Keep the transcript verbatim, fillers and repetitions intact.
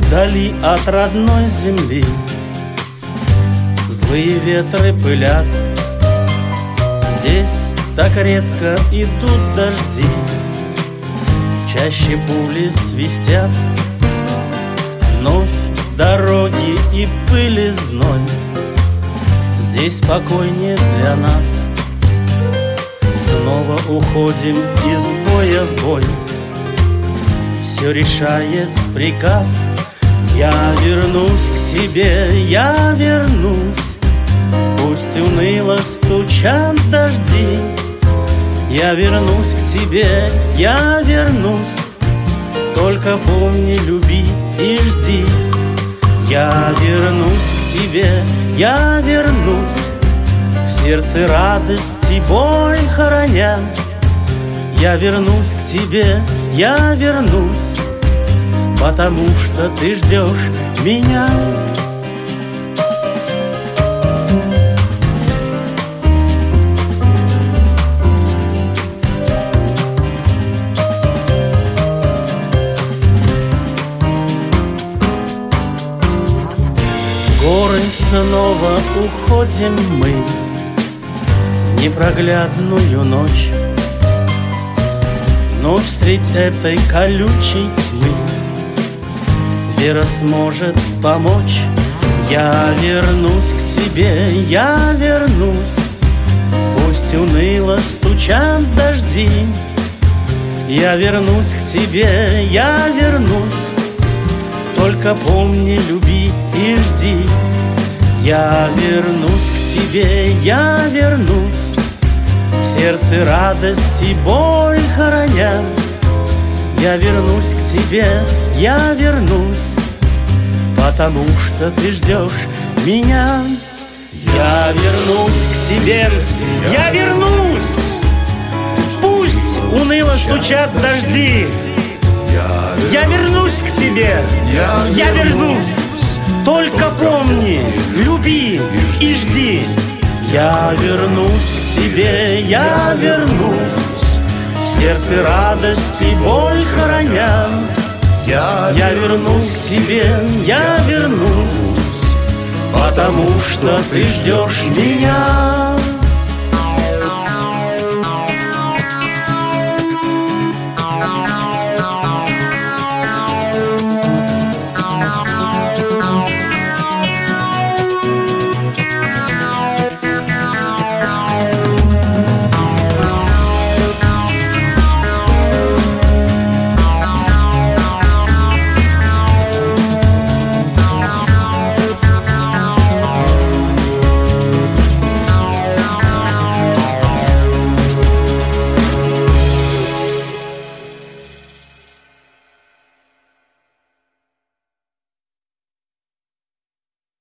Вдали от родной земли злые ветры пылят. Здесь так редко идут дожди, чаще пули свистят. Вновь дороги и пыли зной, здесь спокойнее для нас. Снова уходим из боя в бой, все решает приказ. Я вернусь к тебе, я вернусь, пусть уныло стучат дожди. Я вернусь к тебе, я вернусь, только помни, люби и жди. Я вернусь к тебе, я вернусь, в сердце радость и боль хороня. Я вернусь к тебе, я вернусь, потому что ты ждешь меня. В горы снова уходим мы в непроглядную ночь. Вновь средь этой колючей тьмы вера сможет помочь. Я вернусь к тебе, я вернусь, пусть уныло стучат дожди. Я вернусь к тебе, я вернусь, только помни, люби и жди. Я вернусь к тебе, я вернусь, в сердце радость и боль хороня. Я вернусь к тебе, я вернусь, потому что ты ждешь меня. Я вернусь к тебе, я вернусь, пусть уныло стучат дожди. Я вернусь к тебе, я вернусь, только помни, люби и жди. Я вернусь к тебе, я вернусь, в сердце радость и боль хороня. Я, я вернусь к тебе, я вернусь, потому что ты ждешь меня.